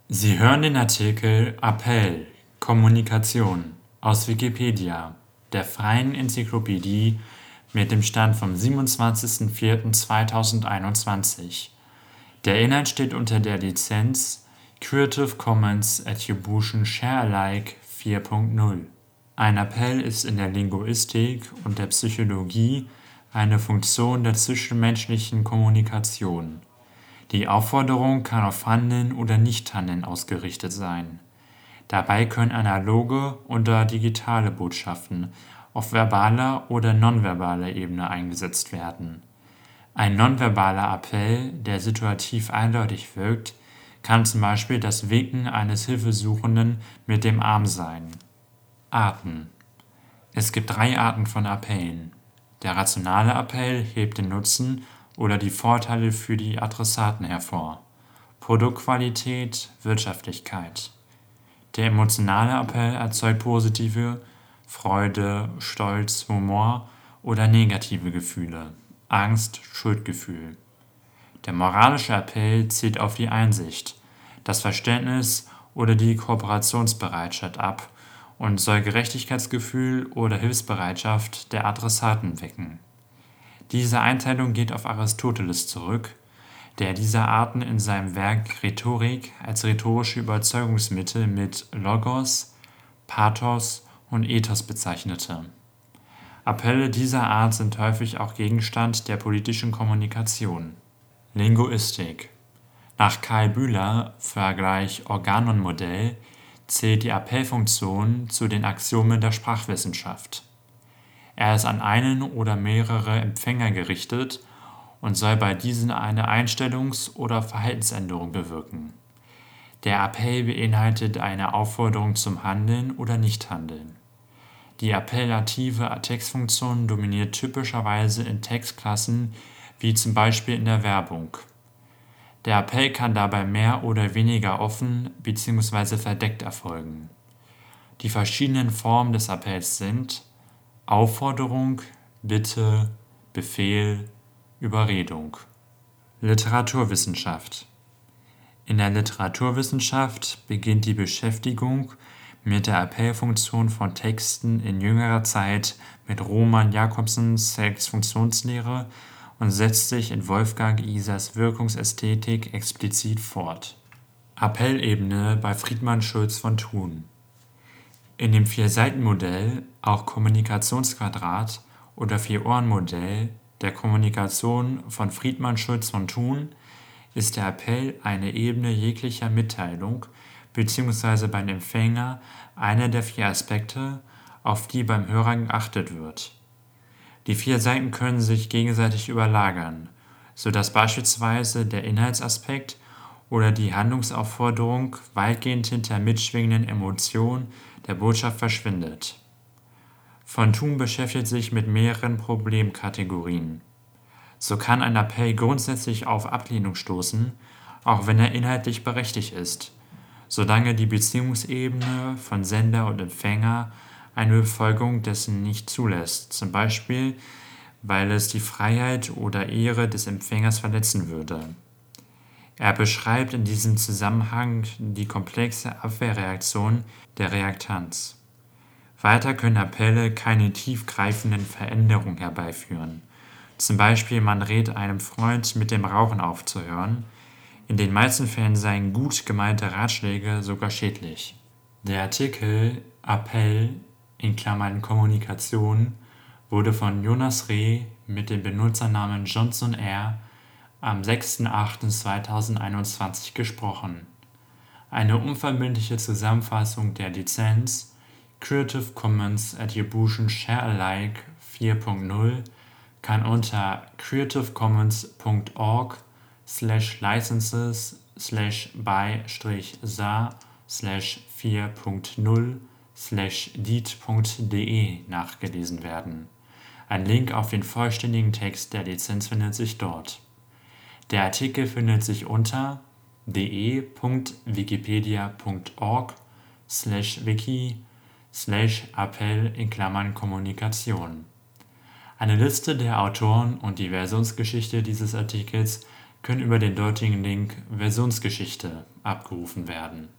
Sie hören den Artikel Appell Kommunikation, aus Wikipedia, der freien Enzyklopädie. Mit dem Stand vom 27.04.2021. Der Inhalt steht unter der Lizenz Creative Commons Attribution Share Alike 4.0. Ein Appell ist in der Linguistik und der Psychologie eine Funktion der zwischenmenschlichen Kommunikation. Die Aufforderung kann auf Handeln oder Nichthandeln ausgerichtet sein. Dabei können analoge oder digitale Botschaften auf verbaler oder nonverbaler Ebene eingesetzt werden. Ein nonverbaler Appell, der situativ eindeutig wirkt, kann zum Beispiel das Winken eines Hilfesuchenden mit dem Arm sein. Arten: Es gibt 3 Arten von Appellen. Der rationale Appell hebt den Nutzen oder die Vorteile für die Adressaten hervor. Produktqualität, Wirtschaftlichkeit. Der emotionale Appell erzeugt positive Freude, Stolz, Humor oder negative Gefühle, Angst, Schuldgefühl. Der moralische Appell zielt auf die Einsicht, das Verständnis oder die Kooperationsbereitschaft ab und soll Gerechtigkeitsgefühl oder Hilfsbereitschaft der Adressaten wecken. Diese Einteilung geht auf Aristoteles zurück, der diese Arten in seinem Werk Rhetorik als rhetorische Überzeugungsmittel mit Logos, Pathos und Ethos bezeichnete. Appelle dieser Art sind häufig auch Gegenstand der politischen Kommunikation. Linguistik: Nach Karl Bühler, Vergleich Organon-Modell, zählt die Appellfunktion zu den Axiomen der Sprachwissenschaft. Er ist an einen oder mehrere Empfänger gerichtet und soll bei diesen eine Einstellungs- oder Verhaltensänderung bewirken. Der Appell beinhaltet eine Aufforderung zum Handeln oder Nichthandeln. Die appellative Textfunktion dominiert typischerweise in Textklassen wie zum Beispiel in der Werbung. Der Appell kann dabei mehr oder weniger offen bzw. verdeckt erfolgen. Die verschiedenen Formen des Appells sind Aufforderung, Bitte, Befehl, Überredung. Literaturwissenschaft: In der Literaturwissenschaft beginnt die Beschäftigung mit der Appellfunktion von Texten in jüngerer Zeit mit Roman Jakobsons Selektionsfunktionslehre und setzt sich in Wolfgang Isers Wirkungsästhetik explizit fort. Appellebene bei Friedemann Schulz von Thun: In dem 4-Seiten-Modell, auch Kommunikationsquadrat oder 4-Ohren-Modell der Kommunikation von Friedemann Schulz von Thun, ist der Appell eine Ebene jeglicher Mitteilung bzw. beim Empfänger einer der 4 Aspekte, auf die beim Hörer geachtet wird. Die 4 Seiten können sich gegenseitig überlagern, sodass beispielsweise der Inhaltsaspekt oder die Handlungsaufforderung weitgehend hinter mitschwingenden Emotionen der Botschaft verschwindet. Von Thun beschäftigt sich mit mehreren Problemkategorien. So kann ein Appell grundsätzlich auf Ablehnung stoßen, auch wenn er inhaltlich berechtigt ist, solange die Beziehungsebene von Sender und Empfänger eine Befolgung dessen nicht zulässt, zum Beispiel weil es die Freiheit oder Ehre des Empfängers verletzen würde. Er beschreibt in diesem Zusammenhang die komplexe Abwehrreaktion der Reaktanz. Weiter können Appelle keine tiefgreifenden Veränderungen herbeiführen. Zum Beispiel man rät einem Freund, mit dem Rauchen aufzuhören. In den meisten Fällen seien gut gemeinte Ratschläge sogar schädlich. Der Artikel Appell (Kommunikation) wurde von Jonas Reh mit dem Benutzernamen Johnson R. am 6.8.2021 gesprochen. Eine unverbindliche Zusammenfassung der Lizenz Creative Commons Attribution Share Alike 4.0 kann unter creativcommons.org/licenses/by-3.0/deed.de nachgelesen werden. Ein Link auf den vollständigen Text der Lizenz findet sich dort. Der Artikel findet sich unter de.wikipedia.org/wiki/Appell (Kommunikation). Eine Liste der Autoren und die Versionsgeschichte dieses Artikels können über den dortigen Link Versionsgeschichte abgerufen werden.